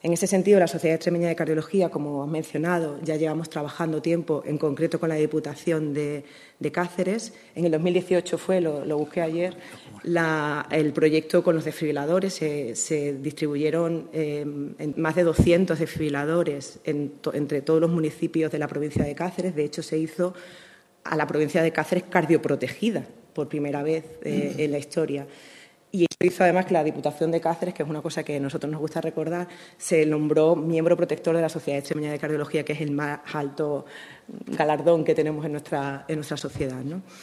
En ese sentido, la Sociedad Extremeña de Cardiología, como has mencionado, ya llevamos trabajando tiempo, en concreto con la Diputación de Cáceres. En el 2018 lo busqué ayer, el proyecto con los desfibriladores. Se distribuyeron más de 200 desfibriladores entre todos los municipios de la provincia de Cáceres. De hecho, se hizo a la provincia de Cáceres cardioprotegida por primera vez en la historia. Y eso hizo además que la Diputación de Cáceres, que es una cosa que a nosotros nos gusta recordar, se nombró miembro protector de la Sociedad Extremeña de Cardiología, que es el más alto galardón que tenemos en nuestra sociedad, ¿no?